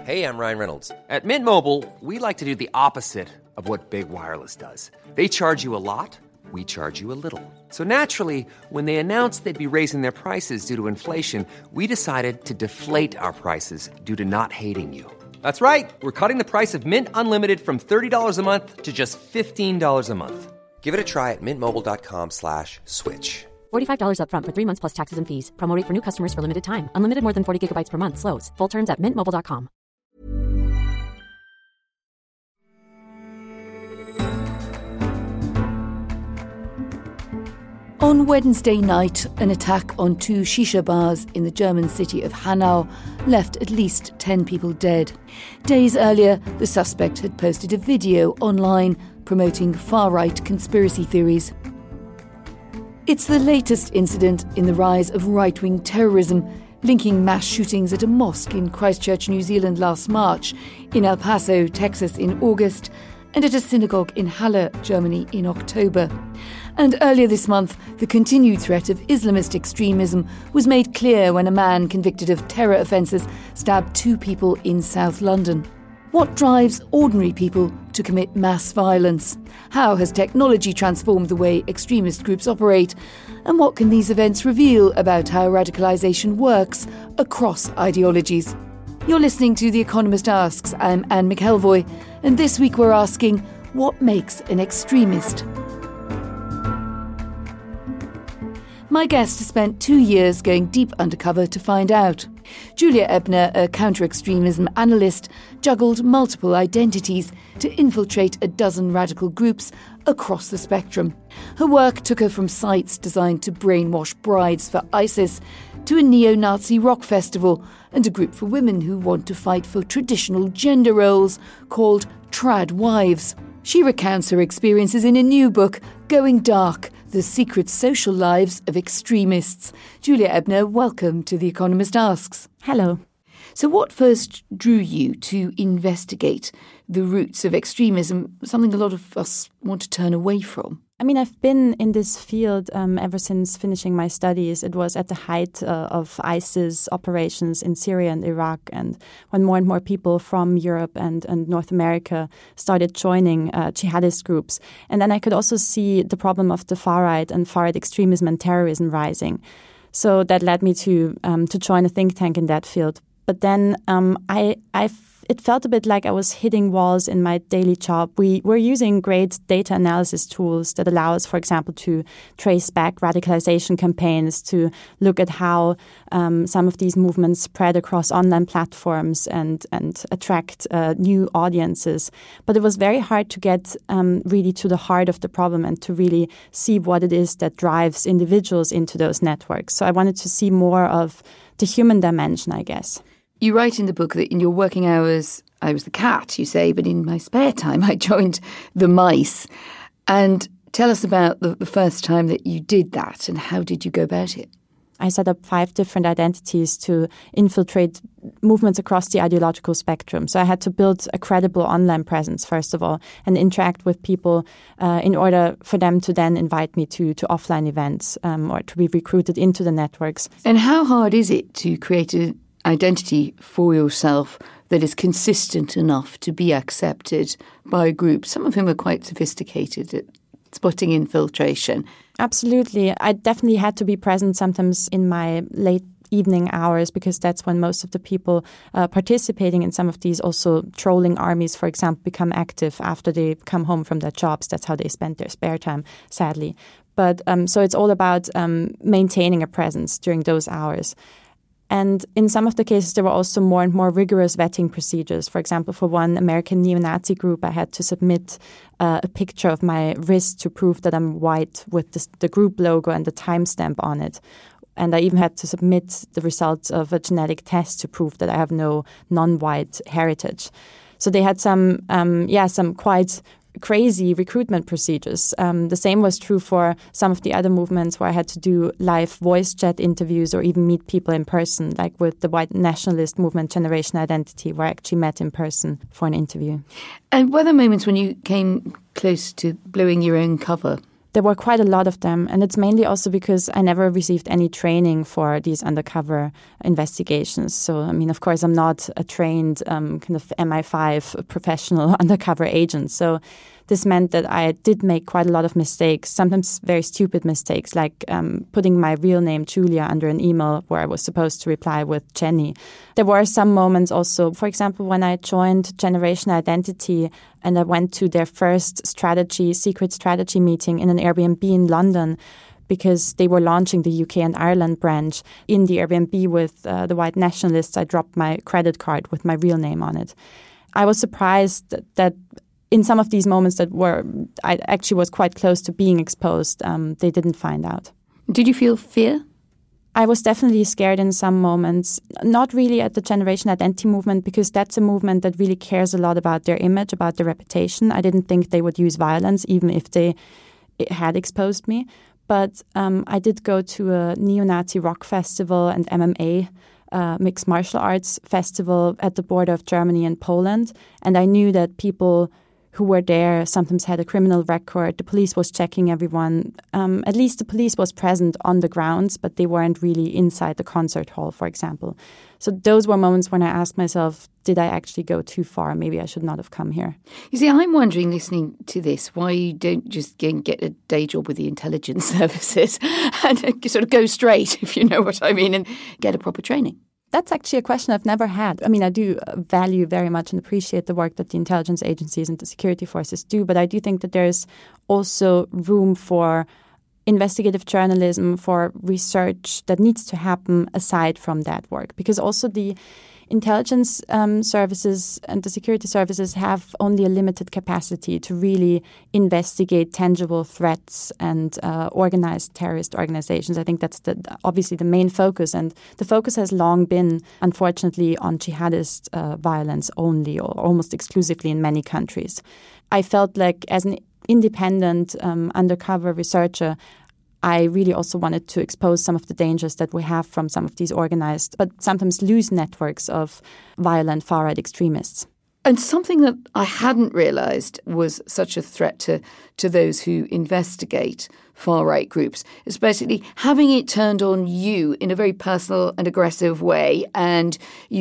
Hey, I'm Ryan Reynolds. At Mint Mobile, we like to do the opposite of what Big Wireless does. They charge you a lot, we charge you a little. So naturally, when they announced they'd be raising their prices due to inflation, we decided to deflate our prices due to not hating you. That's right. We're cutting the price of Mint Unlimited from $30 a month to just $15 a month. Give it a try at mintmobile.com/switch. $45 up front for 3 months plus taxes and fees. Promo rate for new customers for limited time. Unlimited more than 40 gigabytes per month. Slows full terms at mintmobile.com. On Wednesday night, an attack on 2 shisha bars in the German city of Hanau left at least 10 people dead. Days earlier, the suspect had posted a video online promoting far-right conspiracy theories. It's the latest incident in the rise of right-wing terrorism, linking mass shootings at a mosque in Christchurch, New Zealand last March, in El Paso, Texas in August, and at a synagogue in Halle, Germany in October. And earlier this month, the continued threat of Islamist extremism was made clear when a man convicted of terror offences stabbed 2 people in South London. What drives ordinary people to commit mass violence? How has technology transformed the way extremist groups operate? And what can these events reveal about how radicalisation works across ideologies? You're listening to The Economist Asks. I'm Anne McElvoy, and this week we're asking, what makes an extremist? My guest has spent 2 years going deep undercover to find out. Julia Ebner, a counter-extremism analyst, juggled multiple identities to infiltrate a dozen radical groups across the spectrum. Her work took her from sites designed to brainwash brides for ISIS to a neo-Nazi rock festival and a group for women who want to fight for traditional gender roles called Trad Wives. She recounts her experiences in a new book, Going Dark: The Secret Social Lives of Extremists. Julia Ebner, welcome to The Economist Asks. Hello. So what first drew you to investigate the roots of extremism, something a lot of us want to turn away from? I mean, I've been in this field ever since finishing my studies. It was at the height of ISIS operations in Syria and Iraq, and when more and more people from Europe and North America started joining jihadist groups. And then I could also see the problem of the far-right and far-right extremism and terrorism rising. So that led me to join a think tank in that field. But then it felt a bit like I was hitting walls in my daily job. We were using great data analysis tools that allow us, for example, to trace back radicalization campaigns, to look at how some of these movements spread across online platforms and attract new audiences. But it was very hard to get really to the heart of the problem and to really see what it is that drives individuals into those networks. So I wanted to see more of the human dimension, I guess. You write in the book that in your working hours, I was the cat, you say, but in my spare time, I joined the mice. And tell us about the first time that you did that and how did you go about it? I set up 5 different identities to infiltrate movements across the ideological spectrum. So I had to build a credible online presence, first of all, and interact with people in order for them to then invite me to offline events or to be recruited into the networks. And how hard is it to create an identity for yourself that is consistent enough to be accepted by a group, some of whom are quite sophisticated at spotting infiltration? Absolutely. I definitely had to be present sometimes in my late evening hours because that's when most of the people participating in some of these also trolling armies, for example, become active after they come home from their jobs. That's how they spend their spare time, sadly. But so it's all about maintaining a presence during those hours. And in some of the cases, there were also more and more rigorous vetting procedures. For example, for one American neo-Nazi group, I had to submit a picture of my wrist to prove that I'm white with the group logo and the timestamp on it. And I even had to submit the results of a genetic test to prove that I have no non-white heritage. So they had some quite crazy recruitment procedures. The same was true for some of the other movements where I had to do live voice chat interviews or even meet people in person, like with the white nationalist movement Generation Identity, where I actually met in person for an interview. And were there moments when you came close to blowing your own cover? There were quite a lot of them, and it's mainly also because I never received any training for these undercover investigations. So, I mean, of course, I'm not a trained kind of MI5 professional undercover agent. So this meant that I did make quite a lot of mistakes, sometimes very stupid mistakes, like putting my real name, Julia, under an email where I was supposed to reply with Jenny. There were some moments also, for example, when I joined Generation Identity and I went to their first secret strategy meeting in an Airbnb in London, because they were launching the UK and Ireland branch. In the Airbnb with the white nationalists, I dropped my credit card with my real name on it. I was surprised that in some of these moments I actually was quite close to being exposed, they didn't find out. Did you feel fear? I was definitely scared in some moments, not really at the Generation Identity movement, because that's a movement that really cares a lot about their image, about their reputation. I didn't think they would use violence, even if they had exposed me. But I did go to a neo-Nazi rock festival and MMA mixed martial arts festival at the border of Germany and Poland. And I knew that people who were there sometimes had a criminal record. The police was checking everyone. At least the police was present on the grounds, but they weren't really inside the concert hall, for example. So those were moments when I asked myself, did I actually go too far? Maybe I should not have come here. You see, I'm wondering, listening to this, why you don't just get a day job with the intelligence services and sort of go straight, if you know what I mean, and get a proper training. That's actually a question I've never had. I mean, I do value very much and appreciate the work that the intelligence agencies and the security forces do, but I do think that there's also room for investigative journalism, for research that needs to happen aside from that work. Because also the intelligence services and the security services have only a limited capacity to really investigate tangible threats and organized terrorist organizations. I think that's obviously the main focus. And the focus has long been, unfortunately, on jihadist violence only, or almost exclusively in many countries. I felt like as an independent undercover researcher, I really also wanted to expose some of the dangers that we have from some of these organized, but sometimes loose networks of violent far-right extremists. And something that I hadn't realised was such a threat to those who investigate far-right groups is basically having it turned on you in a very personal and aggressive way and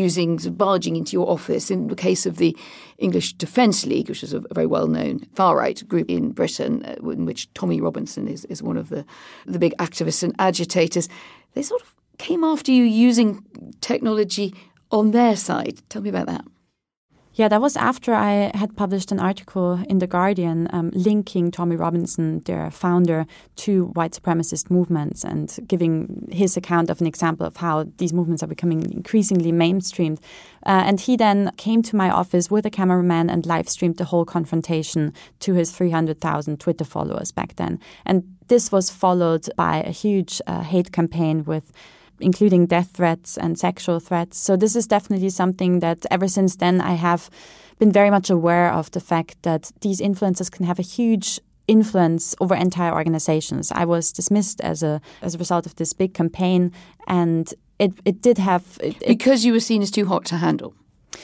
barging into your office. In the case of the English Defence League, which is a very well-known far-right group in Britain, in which Tommy Robinson is one of the big activists and agitators, they sort of came after you using technology on their side. Tell me about that. Yeah, that was after I had published an article in The Guardian linking Tommy Robinson, their founder, to white supremacist movements and giving his account of an example of how these movements are becoming increasingly mainstreamed. And he then came to my office with a cameraman and live streamed the whole confrontation to his 300,000 Twitter followers back then. And this was followed by a huge hate campaign including death threats and sexual threats. So this is definitely something that ever since then I have been very much aware of, the fact that these influencers can have a huge influence over entire organizations. I was dismissed as a result of this big campaign, and it did have... Because you were seen as too hot to handle?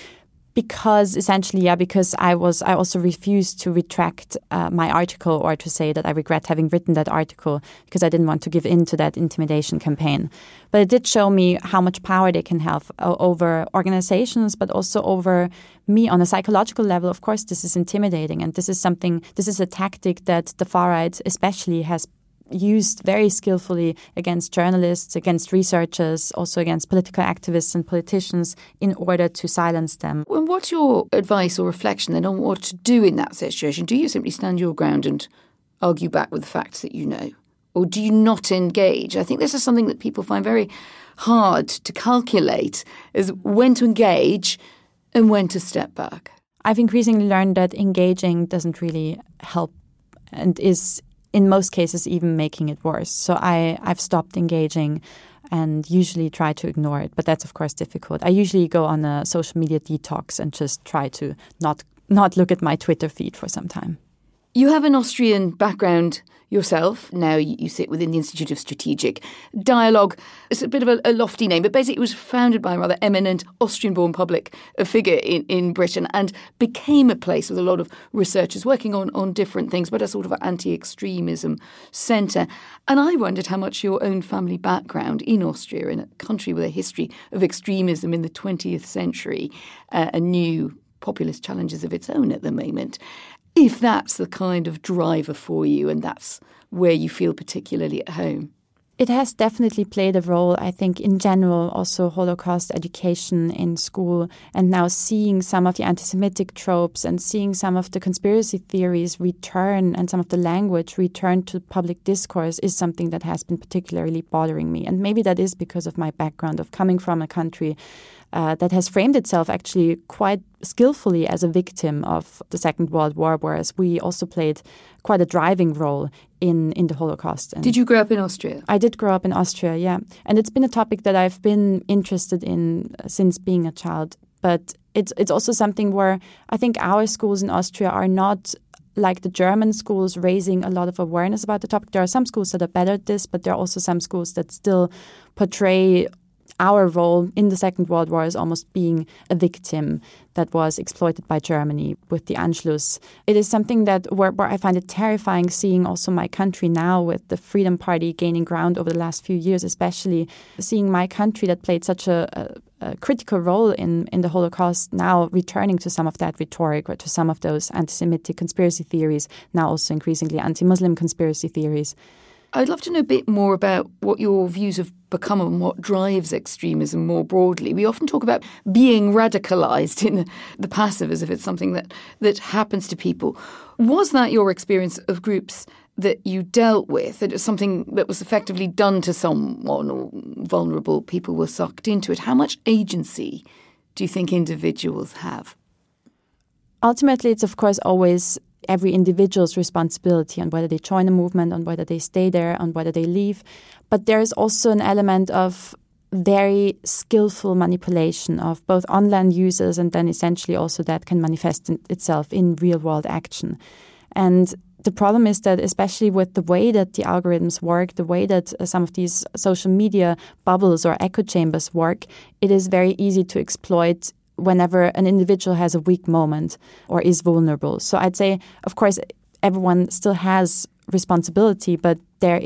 Because I also refused to retract my article or to say that I regret having written that article, because I didn't want to give in to that intimidation campaign. But it did show me how much power they can have over organizations, but also over me on a psychological level. Of course, this is intimidating, and this is a tactic that the far right especially has used very skillfully against journalists, against researchers, also against political activists and politicians in order to silence them. And what's your advice or reflection then on what to do in that situation? Do you simply stand your ground and argue back with the facts that you know? Or do you not engage? I think this is something that people find very hard to calculate, is when to engage and when to step back. I've increasingly learned that engaging doesn't really help and is in most cases even making it worse. So I've stopped engaging and usually try to ignore it. But that's, of course, difficult. I usually go on a social media detox and just try to not look at my Twitter feed for some time. You have an Austrian background yourself. Now you sit within the Institute of Strategic Dialogue. It's a bit of a lofty name, but basically it was founded by a rather eminent Austrian-born public figure in Britain and became a place with a lot of researchers working on different things, but a sort of anti-extremism centre. And I wondered how much your own family background in Austria, in a country with a history of extremism in the 20th century, and new populist challenges of its own at the moment, if that's the kind of driver for you and that's where you feel particularly at home. It has definitely played a role, I think, in general, also Holocaust education in school, and now seeing some of the anti-Semitic tropes and seeing some of the conspiracy theories return and some of the language return to public discourse is something that has been particularly bothering me. And maybe that is because of my background of coming from a country that has framed itself actually quite skillfully as a victim of the Second World War, whereas we also played quite a driving role in the Holocaust. And did you grow up in Austria? I did grow up in Austria, yeah. And it's been a topic that I've been interested in since being a child. But it's also something where I think our schools in Austria are not like the German schools raising a lot of awareness about the topic. There are some schools that are better at this, but there are also some schools that still portray our role in the Second World War as almost being a victim that was exploited by Germany with the Anschluss. It is something that where I find it terrifying seeing also my country now with the Freedom Party gaining ground over the last few years, especially seeing my country that played such a critical role in the Holocaust now returning to some of that rhetoric or to some of those anti-Semitic conspiracy theories, now also increasingly anti-Muslim conspiracy theories. I'd love to know a bit more about what your views have become and what drives extremism more broadly. We often talk about being radicalised in the passive as if it's something that happens to people. Was that your experience of groups that you dealt with, that it was something that was effectively done to someone or vulnerable people were sucked into it? How much agency do you think individuals have? Ultimately, it's of course always every individual's responsibility on whether they join a movement, on whether they stay there, on whether they leave. But there is also an element of very skillful manipulation of both online users and then essentially also that can manifest itself in real-world action. And the problem is that especially with the way that the algorithms work, the way that some of these social media bubbles or echo chambers work, it is very easy to exploit whenever an individual has a weak moment or is vulnerable. So I'd say, of course, everyone still has responsibility, but there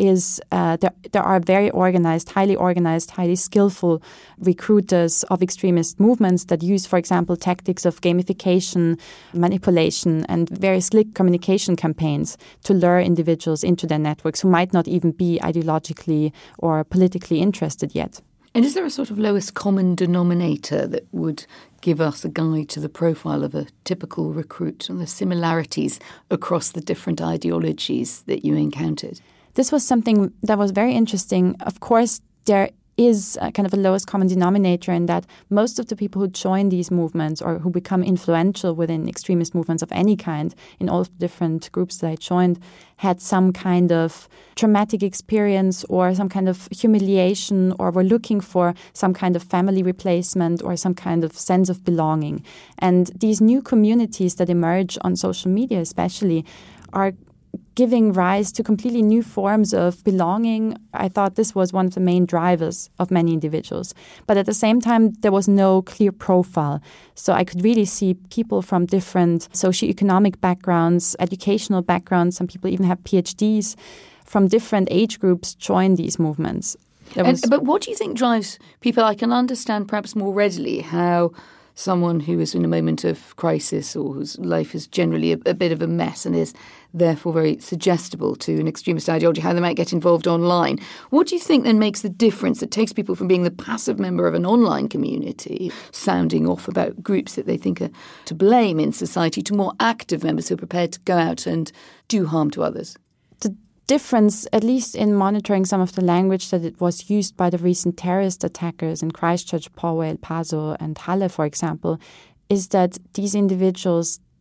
are very organized, highly skillful recruiters of extremist movements that use, for example, tactics of gamification, manipulation, and very slick communication campaigns to lure individuals into their networks who might not even be ideologically or politically interested yet. And is there a sort of lowest common denominator that would give us a guide to the profile of a typical recruit and the similarities across the different ideologies that you encountered? This was something that was very interesting. Of course, there is a kind of a lowest common denominator in that most of the people who join these movements or who become influential within extremist movements of any kind in all of the different groups that I joined had some kind of traumatic experience or some kind of humiliation or were looking for some kind of family replacement or some kind of sense of belonging. And these new communities that emerge on social media especially are giving rise to completely new forms of belonging. I thought this was one of the main drivers of many individuals. But at the same time, there was no clear profile. So I could really see people from different socioeconomic backgrounds, educational backgrounds, some people even have PhDs, from different age groups join these movements. But what do you think drives people? I can understand perhaps more readily how someone who is in a moment of crisis or whose life is generally a bit of a mess and is therefore very suggestible to an extremist ideology, how they might get involved online. What do you think then makes the difference that takes people from being the passive member of an online community, sounding off about groups that they think are to blame in society, to more active members who are prepared to go out and do harm to others? Difference, at least in monitoring some of the language that it was used by the recent terrorist attackers in Christchurch, Poway, El Paso and Halle, for example, is that these individuals,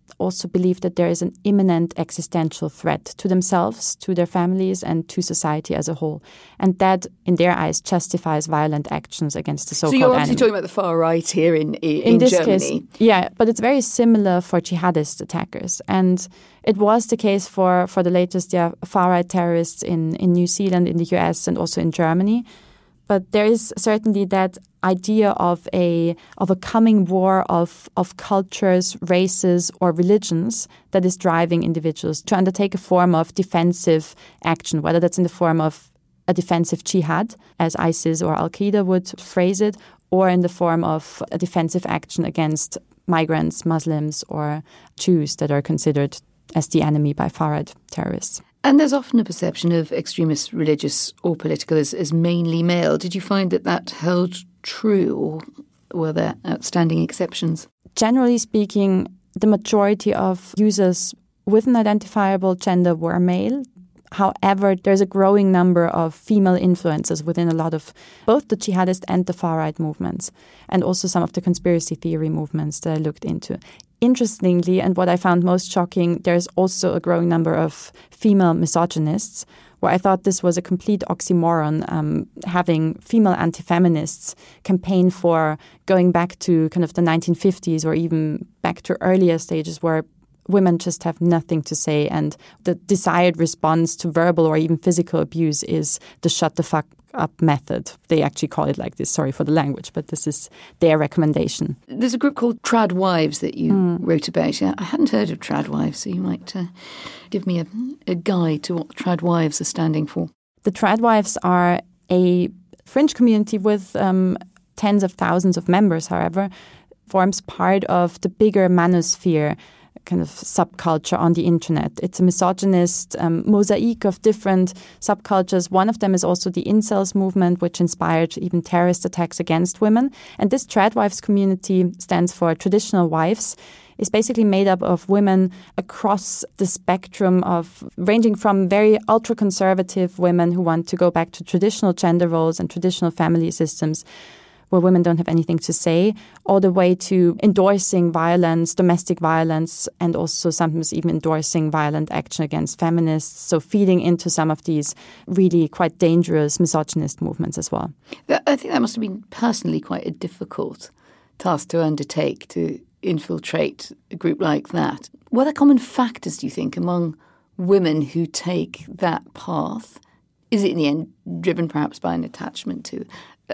also believe that there is an imminent existential threat to themselves, to their families, and to society as a whole. And that, in their eyes, justifies violent actions against the so-called enemy. So you're obviously talking about the far right here in this Germany. Case, yeah, but it's very similar for jihadist attackers. And it was the case for the latest far-right terrorists in New Zealand, in the US, and also in Germany. But there is certainly that idea of a coming war of cultures, races, or religions that is driving individuals to undertake a form of defensive action, whether that's in the form of a defensive jihad, as ISIS or Al-Qaeda would phrase it, or in the form of a defensive action against migrants, Muslims, or Jews that are considered as the enemy by far-right terrorists. And there's often a perception of extremists, religious or political, as mainly male. Did you find that held true, or were there outstanding exceptions? Generally speaking, the majority of users with an identifiable gender were male. However, there's a growing number of female influencers within a lot of both the jihadist and the far-right movements, and also some of the conspiracy theory movements that I looked into. Interestingly, and what I found most shocking, there's also a growing number of female misogynists, where I thought this was a complete oxymoron, having female anti-feminists campaign for going back to kind of the 1950s or even back to earlier stages where women just have nothing to say, and the desired response to verbal or even physical abuse is the shut the fuck up method. They actually call it like this, sorry for the language, but this is their recommendation. There's a group called Trad Wives that you wrote about. I hadn't heard of Trad Wives, so you might give me a guide to what Trad Wives are standing for. The Trad Wives are a fringe community with tens of thousands of members, however, forms part of the bigger manosphere kind of subculture on the internet. It's a misogynist mosaic of different subcultures. One of them is also the incels movement, which inspired even terrorist attacks against women. And this Tradwives community stands for Traditional Wives. It's basically made up of women across the spectrum of ranging from very ultra-conservative women who want to go back to traditional gender roles and traditional family systems where women don't have anything to say, all the way to endorsing violence, domestic violence, and also sometimes even endorsing violent action against feminists, so feeding into some of these really quite dangerous misogynist movements as well. I think that must have been personally quite a difficult task to undertake, to infiltrate a group like that. What are common factors, do you think, among women who take that path? Is it in the end driven perhaps by an attachment to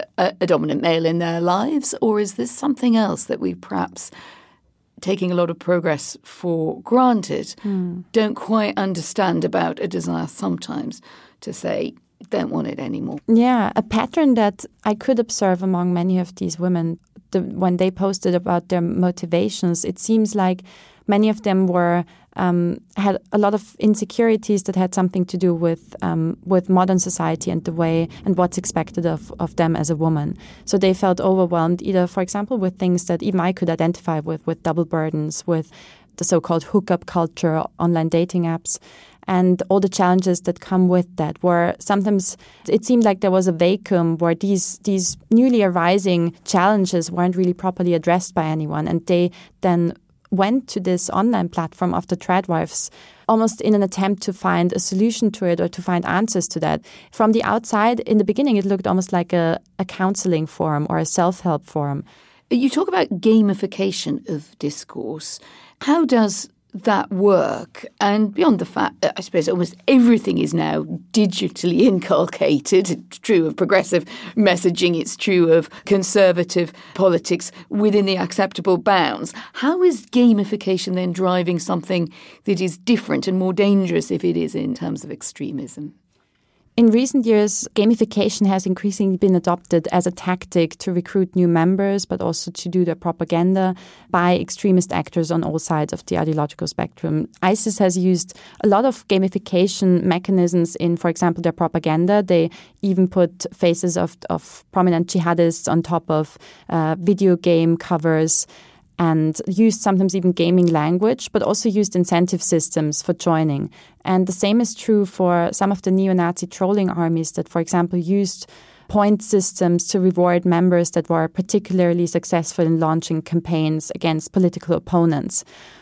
a dominant male in their lives, or is this something else that we perhaps, taking a lot of progress for granted, don't quite understand about a desire sometimes to say, don't want it anymore? Yeah, a pattern that I could observe among many of these women, when they posted about their motivations, it seems like many of them were had a lot of insecurities that had something to do with modern society and the way and what's expected of them as a woman. So they felt overwhelmed, either, for example, with things that even I could identify with double burdens, with the so-called hookup culture, online dating apps, and all the challenges that come with that, where sometimes it seemed like there was a vacuum where these newly arising challenges weren't really properly addressed by anyone, and they then went to this online platform of the Tradwives almost in an attempt to find a solution to it or to find answers to that. From the outside, in the beginning, it looked almost like a counseling forum or a self-help forum. You talk about gamification of discourse. How does that work? And beyond the fact that I suppose almost everything is now digitally inculcated, it's true of progressive messaging, it's true of conservative politics within the acceptable bounds. How is gamification then driving something that is different and more dangerous if it is in terms of extremism? In recent years, gamification has increasingly been adopted as a tactic to recruit new members, but also to do their propaganda by extremist actors on all sides of the ideological spectrum. ISIS has used a lot of gamification mechanisms in, for example, their propaganda. They even put faces of prominent jihadists on top of video game covers, and used sometimes even gaming language, but also used incentive systems for joining. And the same is true for some of the neo-Nazi trolling armies that, for example, used point systems to reward members that were particularly successful in launching campaigns against political opponents.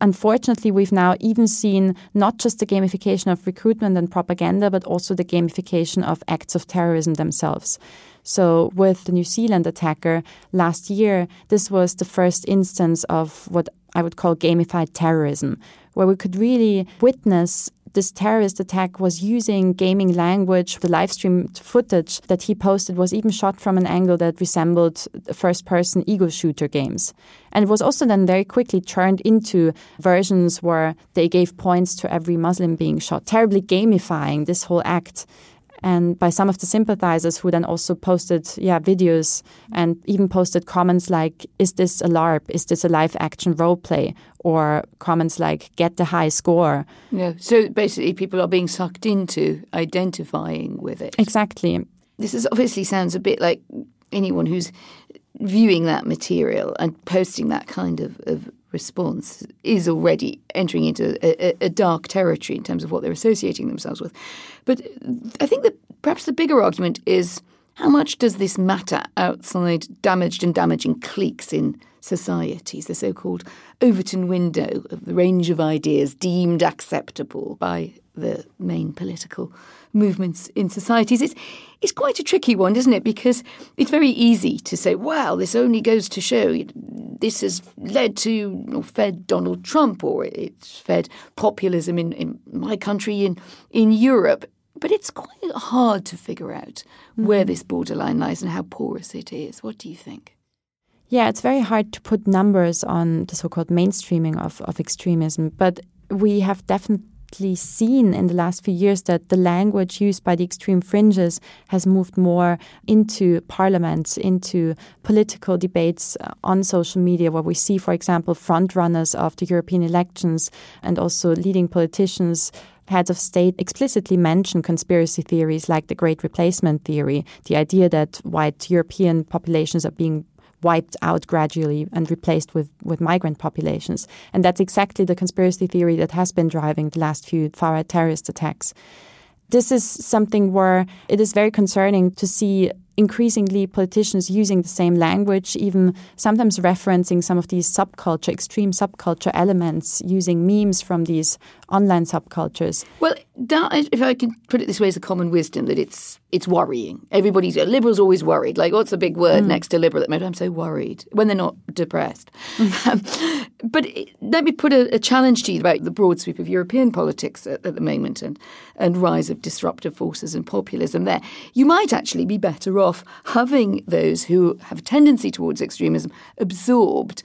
unfortunately, we've now even seen not just the gamification of recruitment and propaganda, but also the gamification of acts of terrorism themselves. So with the New Zealand attacker last year, this was the first instance of what I would call gamified terrorism, where we could really witness this terrorist attack was using gaming language. The live streamed footage that he posted was even shot from an angle that resembled first-person ego shooter games. And it was also then very quickly turned into versions where they gave points to every Muslim being shot, terribly gamifying this whole act. And by some of the sympathizers who then also posted videos and even posted comments like, is this a LARP? Is this a live action role play? Or comments like, get the high score. Yeah, so basically people are being sucked into identifying with it. Exactly. This obviously sounds a bit like anyone who's viewing that material and posting that kind of response is already entering into a dark territory in terms of what they're associating themselves with. But I think that perhaps the bigger argument is, how much does this matter outside damaged and damaging cliques in societies, the so-called Overton window of the range of ideas deemed acceptable by the main political movements in societies? It's quite a tricky one, isn't it? Because it's very easy to say, well, this only goes to show this has led to or fed Donald Trump, or it's fed populism in my country, in Europe. But it's quite hard to figure out where this borderline lies and how porous it is. What do you think? Yeah, it's very hard to put numbers on the so-called mainstreaming of extremism, but we have definitely seen in the last few years that the language used by the extreme fringes has moved more into parliaments, into political debates on social media, where we see, for example, front runners of the European elections and also leading politicians, heads of state, explicitly mention conspiracy theories like the Great Replacement theory, the idea that white European populations are being wiped out gradually and replaced with migrant populations. And that's exactly the conspiracy theory that has been driving the last few far-right terrorist attacks. This is something where it is very concerning to see increasingly politicians using the same language, even sometimes referencing some of these extreme subculture elements, using memes from these online subcultures. Well, if I can put it this way, is a common wisdom that it's worrying. Liberals always worried. Like, what's a big word next to liberal? I'm so worried when they're not depressed. But let me put a challenge to you about the broad sweep of European politics at the moment and rise of disruptive forces and populism there. You might actually be better off having those who have a tendency towards extremism absorbed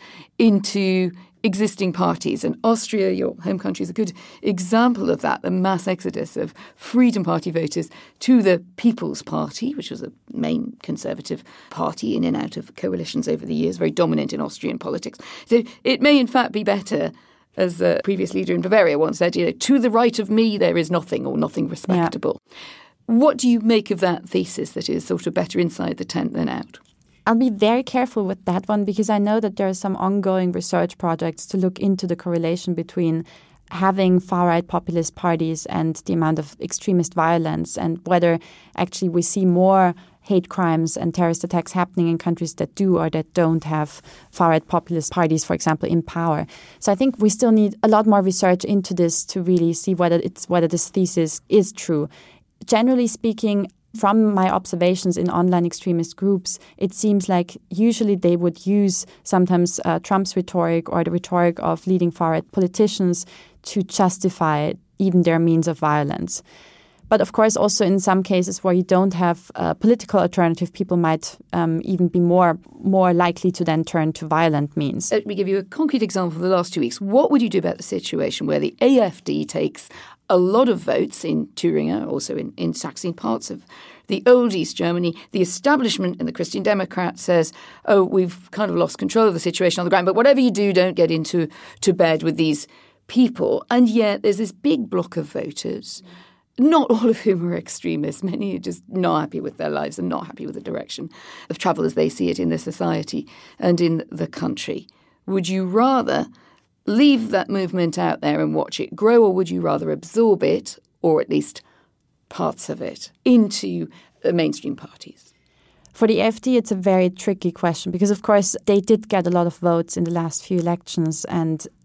into existing parties. And Austria, your home country, is a good example of that, the mass exodus of Freedom Party voters to the People's Party, which was a main conservative party in and out of coalitions over the years, very dominant in Austrian politics. So it may in fact be better, as a previous leader in Bavaria once said, to the right of me there is nothing, or nothing respectable. Yeah. What do you make of that thesis that is sort of better inside the tent than out? I'll be very careful with that one, because I know that there are some ongoing research projects to look into the correlation between having far-right populist parties and the amount of extremist violence, and whether actually we see more hate crimes and terrorist attacks happening in countries that do or that don't have far-right populist parties, for example, in power. So I think we still need a lot more research into this to really see whether this thesis is true. Generally speaking, from my observations in online extremist groups, it seems like usually they would use sometimes Trump's rhetoric or the rhetoric of leading far-right politicians to justify even their means of violence. But of course, also in some cases where you don't have a political alternative, people might even be more likely to then turn to violent means. Let me give you a concrete example of the last 2 weeks. What would you do about the situation where the AfD takes a lot of votes in Thuringia, also in Saxony, parts of the old East Germany? The establishment and the Christian Democrats says, oh, we've kind of lost control of the situation on the ground, but whatever you do, don't get into bed with these people. And yet there's this big block of voters, not all of whom are extremists. Many are just not happy with their lives and not happy with the direction of travel as they see it in the society and in the country. Would you rather leave that movement out there and watch it grow, or would you rather absorb it, or at least parts of it, into the mainstream parties? For the AfD, it's a very tricky question because, of course, they did get a lot of votes in the last few elections, and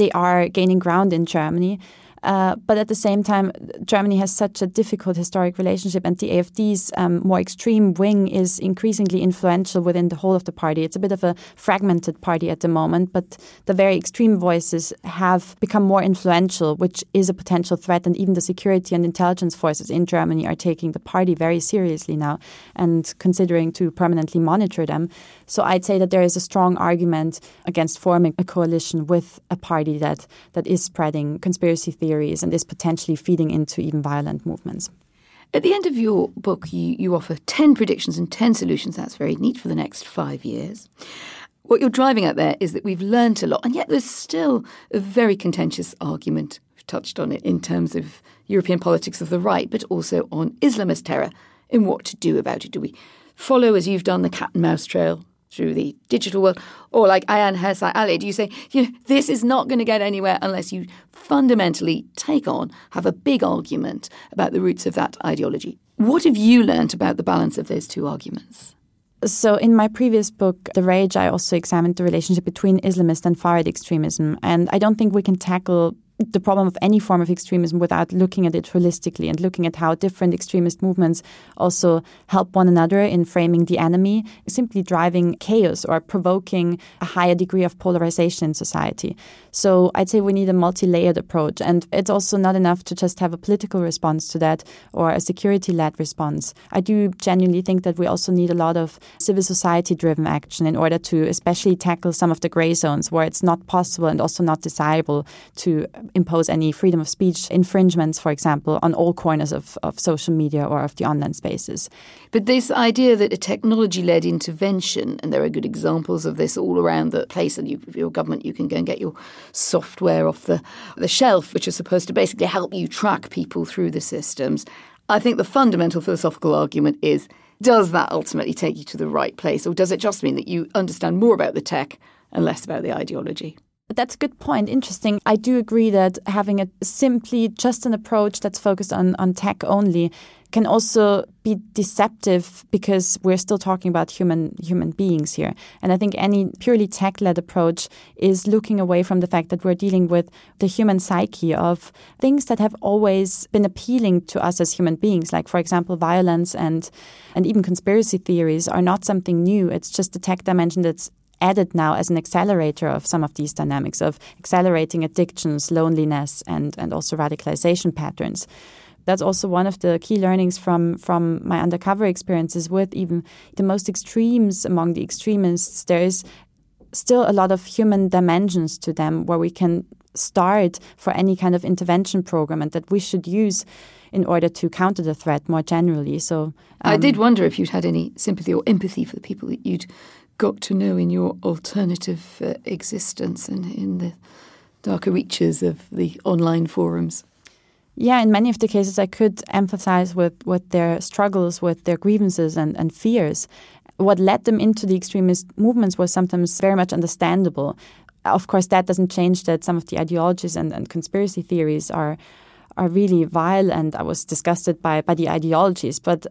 they are gaining ground in Germany. But at the same time, Germany has such a difficult historic relationship, and the AfD's more extreme wing is increasingly influential within the whole of the party. It's a bit of a fragmented party at the moment, but the very extreme voices have become more influential, which is a potential threat. And even the security and intelligence forces in Germany are taking the party very seriously now and considering to permanently monitor them. So I'd say that there is a strong argument against forming a coalition with a party that is spreading conspiracy theories and is potentially feeding into even violent movements. At the end of your book, you offer 10 predictions and 10 solutions. That's very neat for the next 5 years. What you're driving at there is that we've learnt a lot, and yet there's still a very contentious argument. We've touched on it in terms of European politics of the right, but also on Islamist terror and what to do about it. Do we follow, as you've done, the cat and mouse trail through the digital world? Or like Ayaan Hirsi Ali, do you say, this is not going to get anywhere unless you fundamentally have a big argument about the roots of that ideology? What have you learnt about the balance of those two arguments? So in my previous book, The Rage, I also examined the relationship between Islamist and far-right extremism. And I don't think we can tackle the problem of any form of extremism without looking at it holistically and looking at how different extremist movements also help one another in framing the enemy, simply driving chaos or provoking a higher degree of polarization in society. So I'd say we need a multi-layered approach, and it's also not enough to just have a political response to that or a security-led response. I do genuinely think that we also need a lot of civil society-driven action in order to especially tackle some of the gray zones where it's not possible and also not desirable to impose any freedom of speech infringements, for example, on all corners of social media or of the online spaces. But this idea that a technology-led intervention, and there are good examples of this all around the place, and your government, you can go and get your software off the shelf, which is supposed to basically help you track people through the systems. I think the fundamental philosophical argument is, does that ultimately take you to the right place, or does it just mean that you understand more about the tech and less about the ideology? That's a good point. Interesting. I do agree that having simply just an approach that's focused on tech only can also be deceptive because we're still talking about human beings here. And I think any purely tech-led approach is looking away from the fact that we're dealing with the human psyche of things that have always been appealing to us as human beings. Like, for example, violence and even conspiracy theories are not something new. It's just the tech dimension that's added now as an accelerator of some of these dynamics of accelerating addictions, loneliness, and also radicalization patterns. That's also one of the key learnings from my undercover experiences with even the most extremes among the extremists. There is still a lot of human dimensions to them where we can start for any kind of intervention program and that we should use in order to counter the threat more generally. So I did wonder if you'd had any sympathy or empathy for the people that you'd got to know in your alternative existence and in the darker reaches of the online forums. Yeah, in many of the cases I could empathize with their struggles, with their grievances and fears. What led them into the extremist movements was sometimes very much understandable. Of course, that doesn't change that some of the ideologies and conspiracy theories are really vile, and I was disgusted by the ideologies. But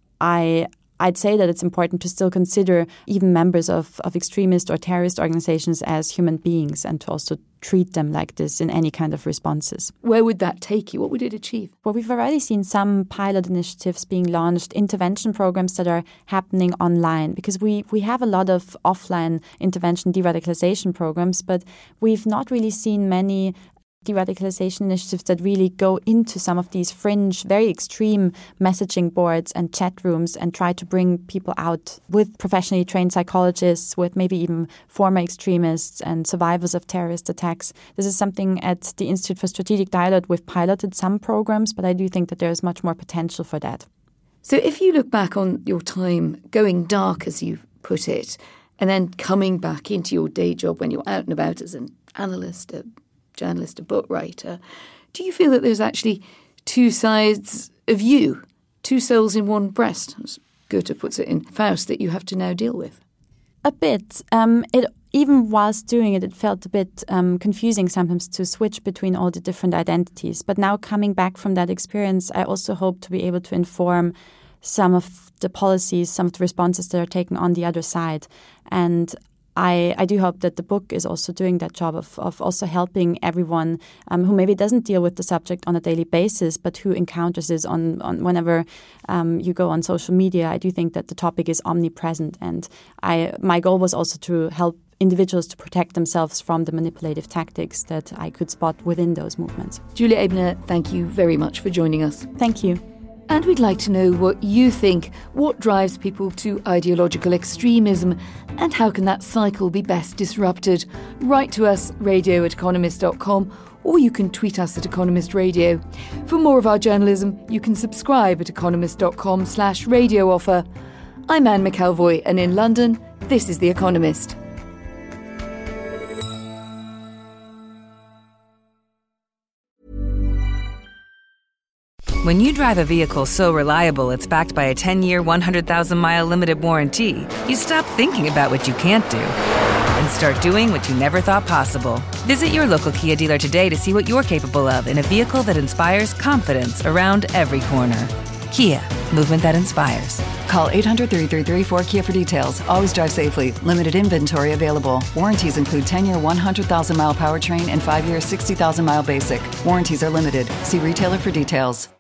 I'd say that it's important to still consider even members of extremist or terrorist organizations as human beings and to also treat them like this in any kind of responses. Where would that take you? What would it achieve? Well, we've already seen some pilot initiatives being launched, intervention programs that are happening online, because we have a lot of offline intervention de-radicalization programs, but we've not really seen many de-radicalization initiatives that really go into some of these fringe, very extreme messaging boards and chat rooms and try to bring people out with professionally trained psychologists, with maybe even former extremists and survivors of terrorist attacks. This is something at the Institute for Strategic Dialogue we've piloted some programs, but I do think that there is much more potential for that. So if you look back on your time going dark, as you put it, and then coming back into your day job when you're out and about as an analyst, a journalist, a book writer, do you feel that there's actually two sides of you, two souls in one breast, as Goethe puts it in Faust, that you have to now deal with? A bit. Even whilst doing it, it felt a bit confusing sometimes to switch between all the different identities. But now coming back from that experience, I also hope to be able to inform some of the policies, some of the responses that are taken on the other side. And I do hope that the book is also doing that job of also helping everyone who maybe doesn't deal with the subject on a daily basis, but who encounters this on whenever you go on social media. I do think that the topic is omnipresent, and my goal was also to help individuals to protect themselves from the manipulative tactics that I could spot within those movements. Julia Ebner, thank you very much for joining us. Thank you. And we'd like to know what you think. What drives people to ideological extremism, and how can that cycle be best disrupted? Write to us, radio@economist.com, or you can tweet us at Economist Radio. For more of our journalism, you can subscribe at economist.com/radio offer. I'm Anne McElvoy, and in London, this is The Economist. When you drive a vehicle so reliable it's backed by a 10-year, 100,000-mile limited warranty, you stop thinking about what you can't do and start doing what you never thought possible. Visit your local Kia dealer today to see what you're capable of in a vehicle that inspires confidence around every corner. Kia, movement that inspires. Call 800-333-4KIA for details. Always drive safely. Limited inventory available. Warranties include 10-year 100,000-mile powertrain and 5-year 60,000-mile basic. Warranties are limited. See retailer for details.